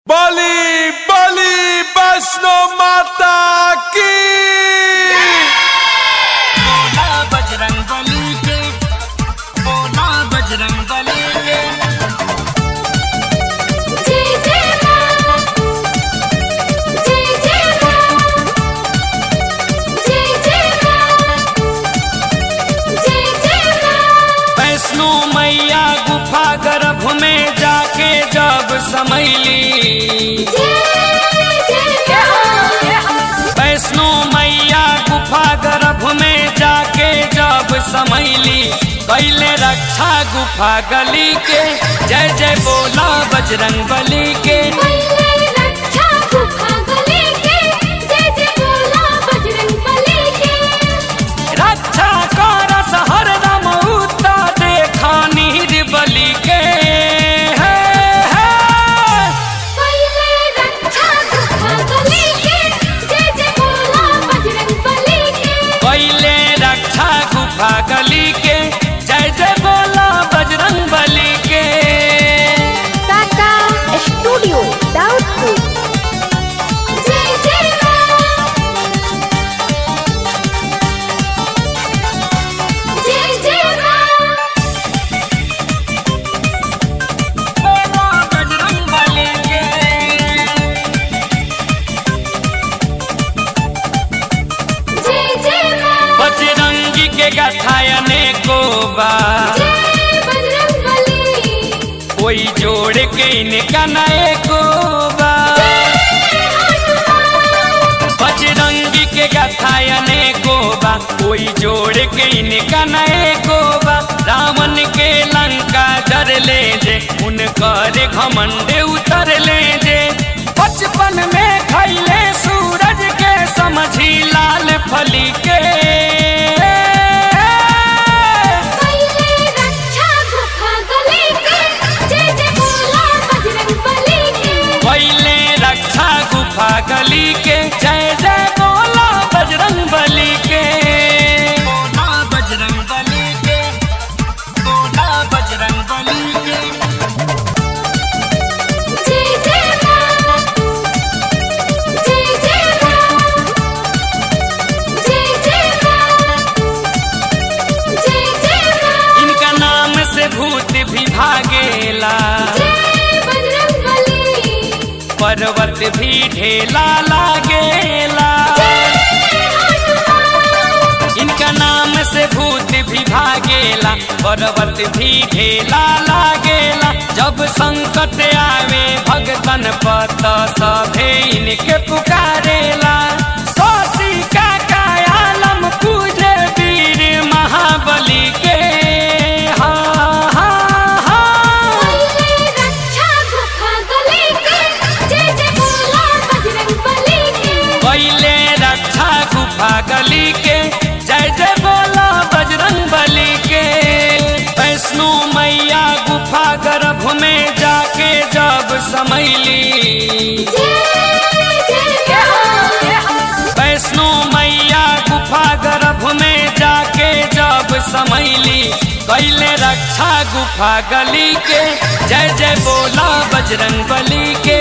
बली बली वैष्णो माता की। बोला बजरंग बली के, बोला बजरंग बली के। जय जय मां, जय जय मां, जय जय मां, जय जय मां। वैष्णो मैया गुफा गर्भ में जाके जब समैली, वैष्णो मैया गुफा गर्भ में जाके जब समैली, पहले रक्षा गुफा गली के। जय जय बोला बजरंग बली के। पहले रक्षा गुफा गली के, जय जय बोला बजरंग बली के। रक्षा करस हरदम उता देखा नीर बलि के। पहले रक्षा गुफा गली के, जय जय बोला बजरंग बली के। पहले रक्षा गुफा गली के, जय जय बोला बजरंग बली के। टाटा स्टूडियो दाउदपुर। जय जय मां, जय जय मां। बोला बजरंग बली के। जय जय मां, बजरंगी के गठायने को बा, जय बजरंग बली। कोई जोड़ के इनका नए को बा। बजरंगी के गठायने को बा, कोई जोड़ के इनका नए को बा। रावण के लंका जर ले जे, उनकर घमंड उतर ले जे। बचपन में खैले सूरज के समझी लाल फली के। पहले रक्षा गुफा गली के, जय जय बोला बजरंग बली के। पहले रक्षा गुफा गली के, जय जय बोला बजरंग बली के। बोला बजरंग बली के, बोला बजरंग बली के। जय जय मां, जय जय मां, जय जय मां, जय जय मां। इनका नाम से भूत भी भागेला, जय बजरंग बली। पर्वत भी ढेला लागेला। इनका नाम से भूत भी भागेला, पर्वत भी ढेला लागेला। जब संकट आवे भगतन पत, सभे इनके पुकारेला। सोसी का कायालम पूजे वीर महाबली के। हा हा हा। पहले रक्षा गुफा गली के, जय जय बोला बजरंग बली के। पहले रक्षा गुफा गली के, जय जय बोला बजरंग बली के। वैष्णो मैया गुफा गर्भ में जाके जब समैली, वैष्णो मैया गुफा गर्भ में जाके जब समैली, पहले रक्षा गुफा गली के। जय जय बोला बजरंग बली के।